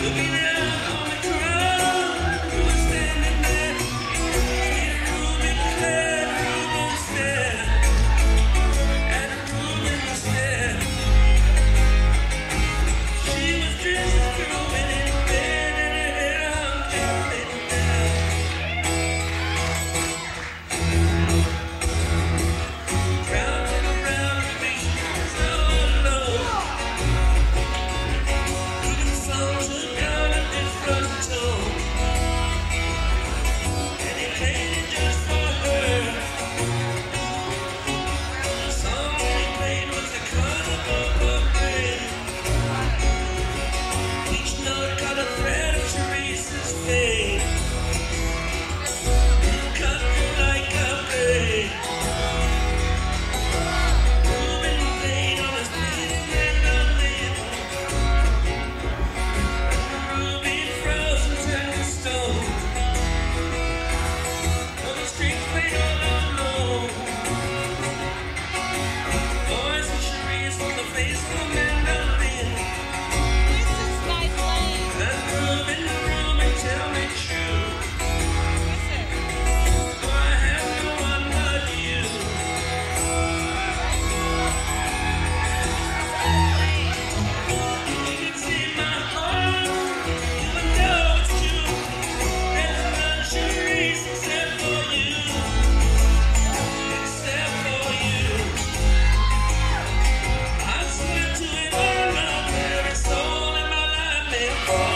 Looking out on the crowd, you were standing there. In a room instead, and a room instead. She was dressed through it in bed, and her hair hung carefully down. Round and around the beach, so alone. The song took on a different tone, and he played it just for her. The song he played was the carnival of rain. Each note got a thread of Teresa's pain. Cut through like a blade. Moving pain on his thin mandolin. Ruby frozen turned to stone. On the street played all alone. Voice of Cherise on the face of a mandolin. That room in the room and tell me true. For I have no one but you. You can see my heart, even though it's true. There's none Cherise except for you. Except for you. I swear to it all, my very soul and my life may fall.